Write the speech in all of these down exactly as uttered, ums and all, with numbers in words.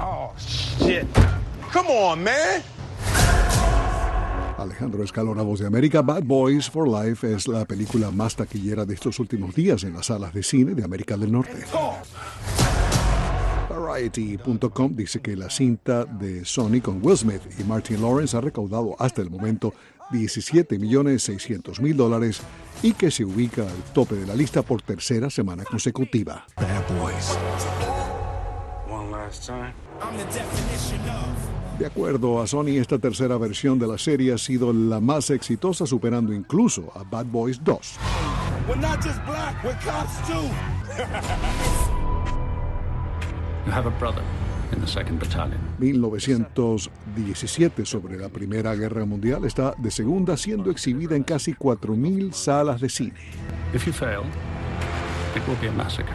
Oh, shit. Come on, man. Alejandro Escalona, Voz de América. Bad Boys for Life es la película más taquillera de estos últimos días en las salas de cine de América del Norte. Variety punto com dice que la cinta de Sony con Will Smith y Martin Lawrence ha recaudado hasta el momento diecisiete millones seiscientos mil dólares y que se ubica al tope de la lista por tercera semana consecutiva. Bad Boys. One last time. De acuerdo a Sony, esta tercera versión de la serie ha sido la más exitosa, superando incluso a Bad Boys dos. We're not just black, we're cops too. You have a brother in the second Battalion. mil novecientos diecisiete, sobre la Primera Guerra Mundial, está de segunda, siendo exhibida en casi cuatro mil salas de cine. If you fail, it will be a massacre.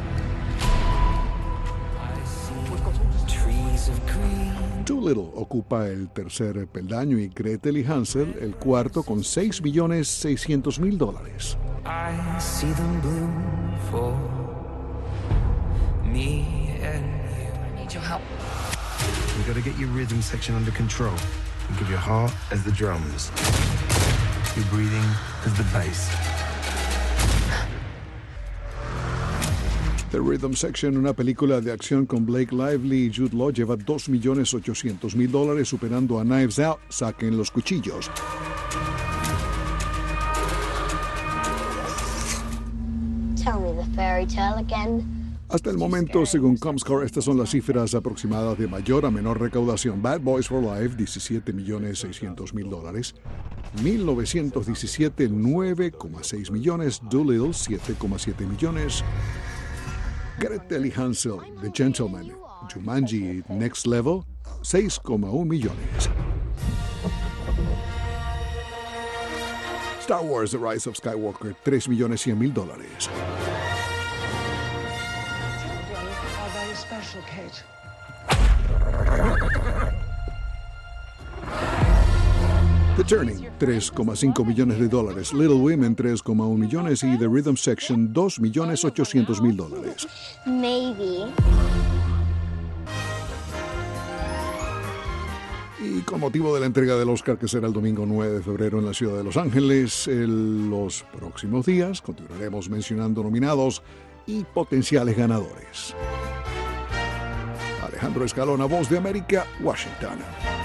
Doolittle ocupa el tercer peldaño y Gretel y Hansel el cuarto con seis millones seiscientos mil dólares. I see them bloom for me and you. I need your help. You gotta get your rhythm section under control. You give your heart as the drums. Your breathing as the bass. The Rhythm Section, una película de acción con Blake Lively y Jude Law, lleva dos millones ochocientos mil dólares, superando a Knives Out, Saquen los cuchillos. Tell me the fairy tale again. Hasta el momento, según Comscore, estas son las cifras aproximadas de mayor a menor recaudación. Bad Boys for Life, diecisiete millones seiscientos mil dólares. mil novecientos diecisiete, nueve coma seis millones. Doolittle, siete coma siete millones. Gretel y Hansel, The Gentleman, Jumanji, Next Level, seis coma uno millones. Star Wars, The Rise of Skywalker, tres millones cien mil dólares. The Turning, tres coma cinco millones de dólares. Little Women, tres coma uno millones. Y The Rhythm Section, dos millones ochocientos mil dólares. Maybe. Y con motivo de la entrega del Oscar, que será el domingo nueve de febrero en la ciudad de Los Ángeles, en los próximos días continuaremos mencionando nominados y potenciales ganadores. Alejandro Escalona, Voz de América, Washington.